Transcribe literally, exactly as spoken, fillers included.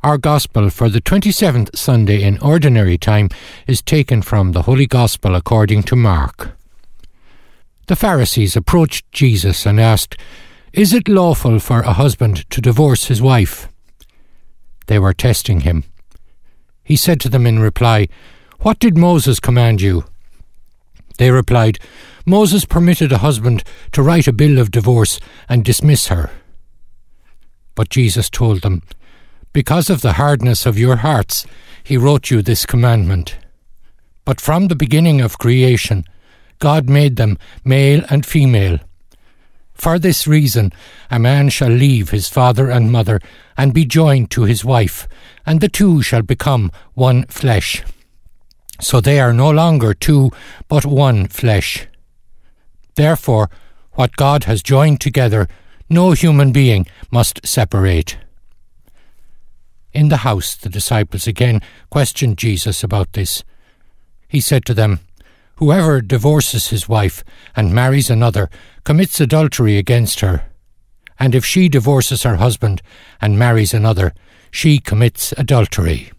Our Gospel for the twenty-seventh Sunday in Ordinary Time is taken from the Holy Gospel according to Mark. The Pharisees approached Jesus and asked, "Is it lawful for a husband to divorce his wife?" They were testing him. He said to them in reply, "What did Moses command you?" They replied, "Moses permitted a husband to write a bill of divorce and dismiss her." But Jesus told them, "Because of the hardness of your hearts, he wrote you this commandment. But from the beginning of creation, God made them male and female. For this reason, a man shall leave his father and mother and be joined to his wife, and the two shall become one flesh. So they are no longer two, but one flesh. Therefore, what God has joined together, no human being must separate." In the house, the disciples again questioned Jesus about this. He said to them, "Whoever divorces his wife and marries another commits adultery against her. And if she divorces her husband and marries another, she commits adultery."